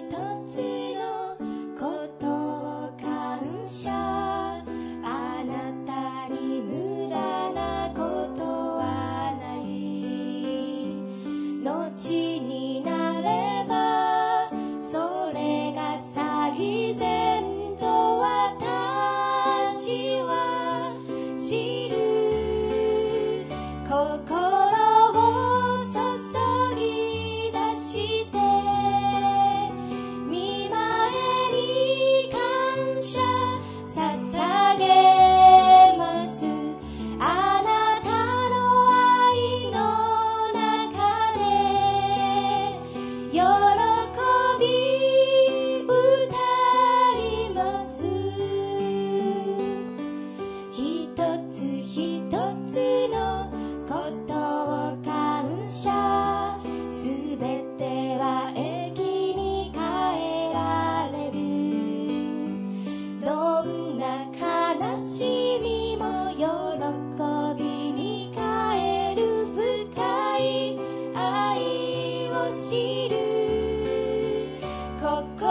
つのことを感謝。あなたに無駄なことはない。後になればそれが最善と私は知る。心を注ぎ出して見舞えに感謝捧げます。あなたの愛の中で喜び歌います。一つ一つのことを感謝。すべては益に変えられる。どんな悲しみも喜びに変える深い愛を知る。心